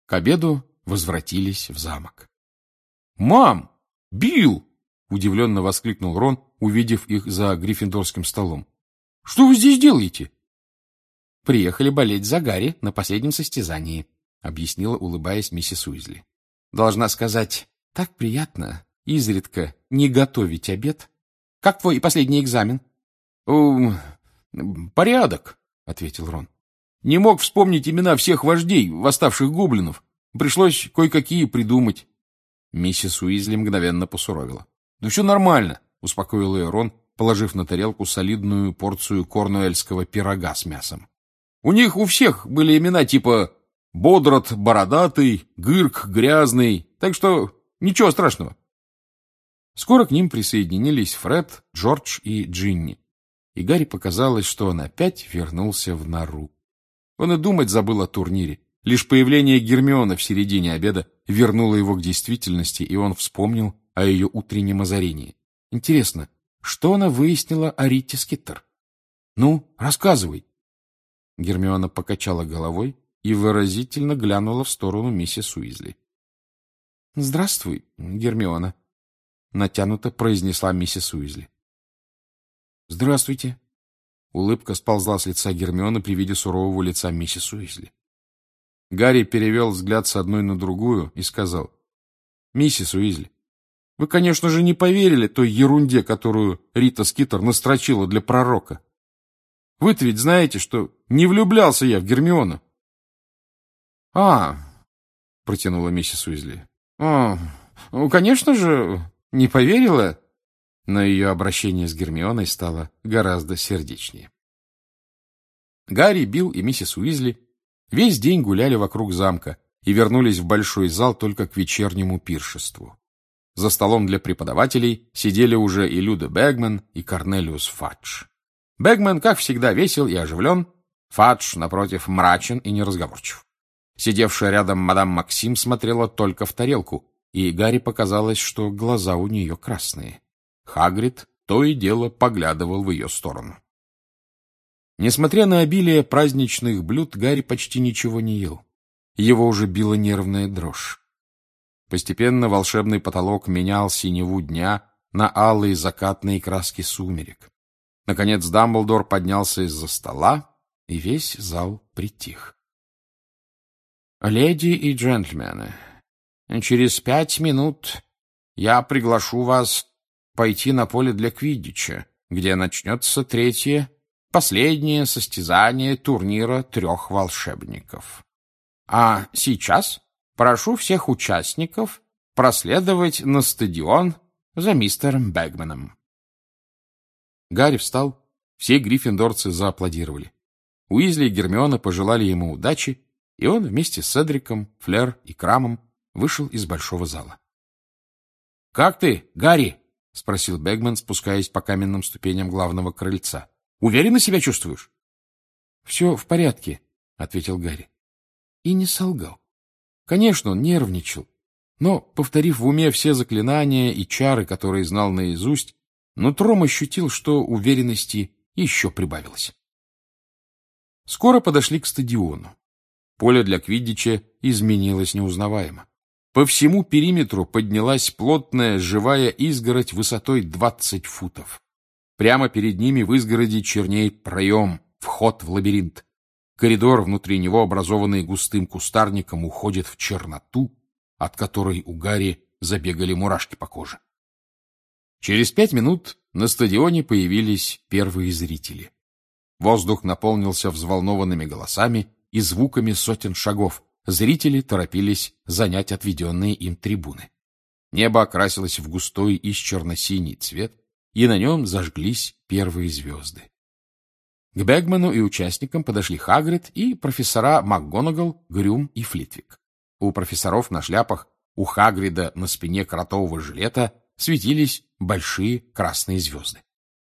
К обеду возвратились в замок. «Мам! Билл!» — удивленно воскликнул Рон, увидев их за гриффиндорским столом. «Что вы здесь делаете?» «Приехали болеть за Гарри на последнем состязании», — объяснила, улыбаясь, миссис Уизли. «Должна сказать, так приятно изредка не готовить обед. Как твой последний экзамен?» «Порядок», — ответил Рон. «Не мог вспомнить имена всех вождей, восставших гоблинов. Пришлось кое-какие придумать». Миссис Уизли мгновенно посуровила. «Да все нормально», — успокоил ее Рон, положив на тарелку солидную порцию корнуэльского пирога с мясом. «У них у всех были имена типа Бодрат Бородатый, Гырк Грязный, так что ничего страшного». Скоро к ним присоединились Фред, Джордж и Джинни, и Гарри показалось, что он опять вернулся в нору. Он и думать забыл о турнире. Лишь появление Гермионы в середине обеда вернуло его к действительности, и он вспомнил о ее утреннем озарении. Интересно, что она выяснила о Рите Скиттер? «Ну, рассказывай». Гермиона покачала головой и выразительно глянула в сторону миссис Уизли. «Здравствуй, Гермиона», — натянуто произнесла миссис Уизли. «Здравствуйте». Улыбка сползла с лица Гермионы при виде сурового лица миссис Уизли. Гарри перевел взгляд с одной на другую и сказал: «Миссис Уизли, вы, конечно же, не поверили той ерунде, которую Рита Скиттер настрочила для пророка. Вы-то ведь знаете, что не влюблялся я в Гермиону». Протянула миссис Уизли. Конечно же, не поверила». Но ее обращение с Гермионой стало гораздо сердечнее. Гарри, Билл и миссис Уизли весь день гуляли вокруг замка и вернулись в большой зал только к вечернему пиршеству. За столом для преподавателей сидели уже и Люда Бэгман, и Корнелиус Фадж. Бэгман, как всегда, весел и оживлен, Фадж, напротив, мрачен и неразговорчив. Сидевшая рядом мадам Максим смотрела только в тарелку, и Гарри показалось, что глаза у нее красные. Хагрид то и дело поглядывал в ее сторону. Несмотря на обилие праздничных блюд, Гарри почти ничего не ел. Его уже била нервная дрожь. Постепенно волшебный потолок менял синеву дня на алые закатные краски сумерек. Наконец Дамблдор поднялся из-за стола, и весь зал притих. «Леди и джентльмены, через 5 минут я приглашу вас пойти на поле для квиддича, где начнется третье, последнее состязание турнира 3 волшебников. А сейчас прошу всех участников проследовать на стадион за мистером Бэгманом». Гарри встал, все гриффиндорцы зааплодировали. Уизли и Гермиона пожелали ему удачи, и он вместе с Седриком, Флер и Крамом вышел из большого зала. «Как ты, Гарри?» — спросил Бэгман, спускаясь по каменным ступеням главного крыльца. «Уверенно себя чувствуешь?» «Все в порядке», — ответил Гарри. И не солгал. Конечно, он нервничал, но, повторив в уме все заклинания и чары, которые знал наизусть, нутром ощутил, что уверенности еще прибавилось. Скоро подошли к стадиону. Поле для квиддича изменилось неузнаваемо. По всему периметру поднялась плотная живая изгородь высотой 20 футов. Прямо перед ними в изгороди чернеет проем, вход в лабиринт. Коридор внутри него, образованный густым кустарником, уходит в черноту, от которой у Гарри забегали мурашки по коже. Через 5 минут на стадионе появились первые зрители. Воздух наполнился взволнованными голосами и звуками сотен шагов. Зрители торопились занять отведенные им трибуны. Небо окрасилось в густой черно-синий цвет, и на нем зажглись первые звезды. К Бэгману и участникам подошли Хагрид и профессора МакГонагал, Грюм и Флитвик. У профессоров на шляпах, у Хагрида на спине кротового жилета светились большие красные звезды.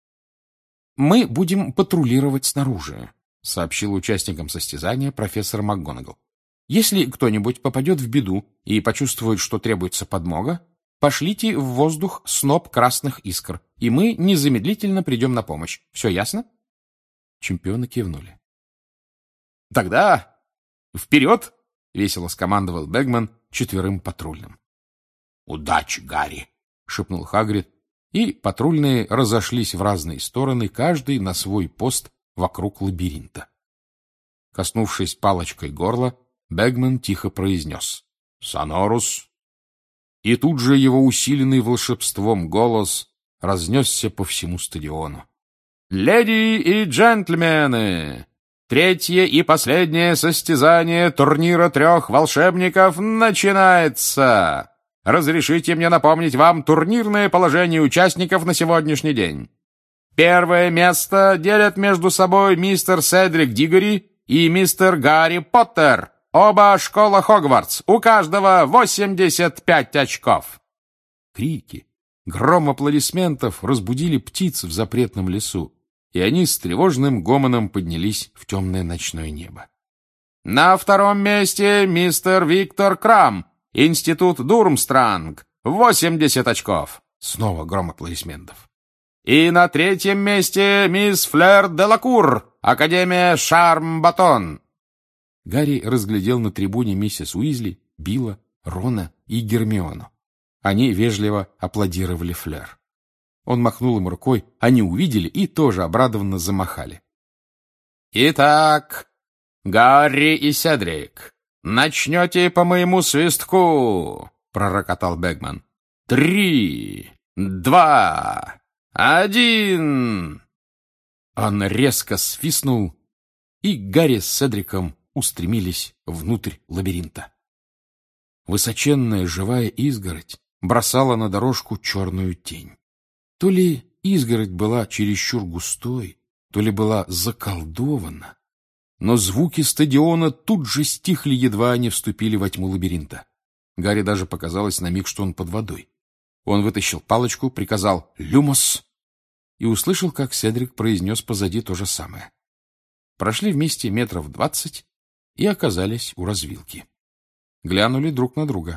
«Мы будем патрулировать снаружи», — сообщил участникам состязания профессор МакГонагал. «Если кто-нибудь попадет в беду и почувствует, что требуется подмога, пошлите в воздух сноп красных искр, и мы незамедлительно придем на помощь. Все ясно?» Чемпионы кивнули. «Тогда вперед!» — весело скомандовал Бэгман 4 патрульным. «Удачи, Гарри!» — шепнул Хагрид, и патрульные разошлись в разные стороны, каждый на свой пост вокруг лабиринта. Коснувшись палочкой горла, Бэгман тихо произнес «Сонорус!» И тут же его усиленный волшебством голос разнесся по всему стадиону. «Леди и джентльмены! Третье и последнее состязание турнира 3 волшебников начинается! Разрешите мне напомнить вам турнирное положение участников на сегодняшний день. Первое место делят между собой мистер Седрик Диггори и мистер Гарри Поттер, оба школа Хогвартс, у каждого 85 очков. Крики, гром аплодисментов разбудили птиц в запретном лесу, и они с тревожным гомоном поднялись в темное ночное небо. На втором месте мистер Виктор Крам, Институт Дурмстранг, 80 очков. Снова гром аплодисментов. И на третьем месте мисс Флер Делакур, Академия Шарм-Батон. Гарри разглядел на трибуне миссис Уизли, Билла, Рона и Гермиону. Они вежливо аплодировали Флер. Он махнул им рукой, они увидели и тоже обрадованно замахали. «Итак, Гарри и Седрик, начнете по моему свистку!» — пророкотал Бэгман. 3, 2, 1. Он резко свистнул, и Гарри с Седриком устремились внутрь лабиринта. Высоченная живая изгородь бросала на дорожку черную тень. То ли изгородь была чересчур густой, то ли была заколдована, но звуки стадиона тут же стихли, едва они вступили во тьму лабиринта. Гарри даже показалось на миг, что он под водой. Он вытащил палочку, приказал «Люмос» и услышал, как Седрик произнес позади то же самое. Прошли вместе 20 метров и оказались у развилки. Глянули друг на друга.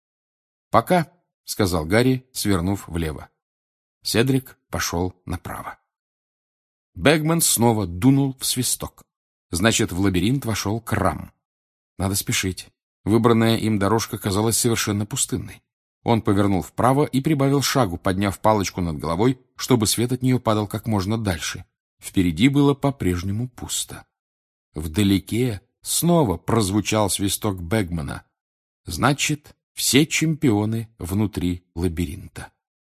«Пока», — сказал Гарри, свернув влево. Седрик пошел направо. Бэгман снова дунул в свисток. Значит, в лабиринт вошел Крам. Надо спешить. Выбранная им дорожка казалась совершенно пустынной. Он повернул вправо и прибавил шагу, подняв палочку над головой, чтобы свет от нее падал как можно дальше. Впереди было по-прежнему пусто. Вдалеке снова прозвучал свисток Бэгмана. Значит, все чемпионы внутри лабиринта.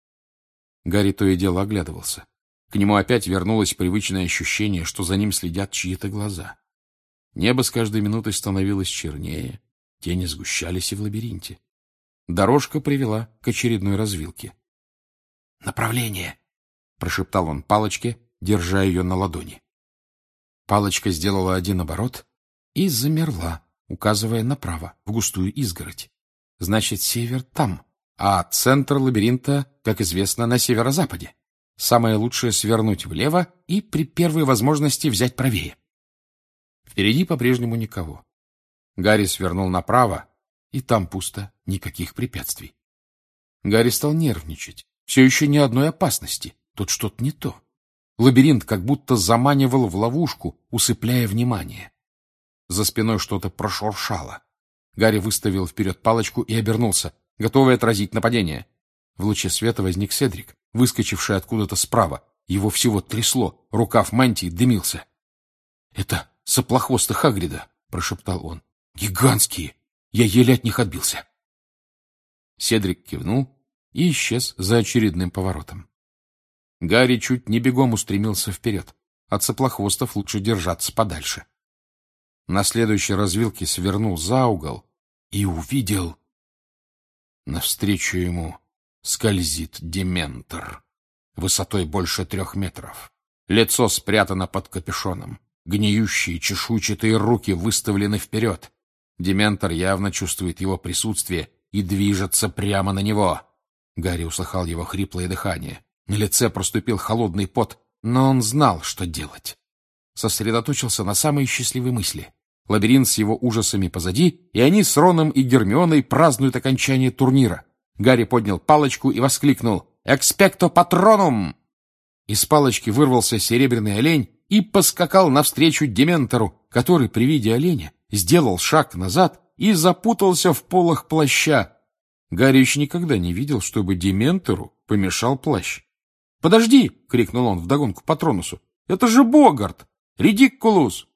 Гарри то и дело оглядывался. К нему опять вернулось привычное ощущение, что за ним следят чьи-то глаза. Небо с каждой минутой становилось чернее, тени сгущались и в лабиринте. Дорожка привела к очередной развилке. «Направление!» — прошептал он палочке, держа ее на ладони. Палочка сделала один оборот и замерла, указывая направо, в густую изгородь. Значит, север там, а центр лабиринта, как известно, на северо-западе. Самое лучшее — свернуть влево и при первой возможности взять правее. Впереди по-прежнему никого. Гарри свернул направо, и там пусто, никаких препятствий. Гарри стал нервничать. Все еще ни одной опасности. Тут что-то не то. Лабиринт как будто заманивал в ловушку, усыпляя внимание. За спиной что-то прошуршало. Гарри выставил вперед палочку и обернулся, готовый отразить нападение. В луче света возник Седрик, выскочивший откуда-то справа. Его всего трясло, рукав мантии дымился. — Это соплохвосты Хагрида, — прошептал он. — Гигантские! Я еле от них отбился. Седрик кивнул и исчез за очередным поворотом. Гарри чуть не бегом устремился вперед. От соплохвостов лучше держаться подальше. На следующей развилке свернул за угол и увидел... Навстречу ему скользит Дементор, высотой больше 3 метров. Лицо спрятано под капюшоном. Гниющие чешуйчатые руки выставлены вперед. Дементор явно чувствует его присутствие и движется прямо на него. Гарри услыхал его хриплое дыхание. На лице проступил холодный пот, но он знал, что делать. Сосредоточился на самой счастливой мысли. Лабиринт с его ужасами позади, и они с Роном и Гермионой празднуют окончание турнира. Гарри поднял палочку и воскликнул «Экспекто патронум!». Из палочки вырвался серебряный олень и поскакал навстречу Дементору, который при виде оленя сделал шаг назад и запутался в полах плаща. Гарри еще никогда не видел, чтобы Дементору помешал плащ. «Подожди!» — крикнул он вдогонку Патронусу. «Это же Богарт! Редикулус!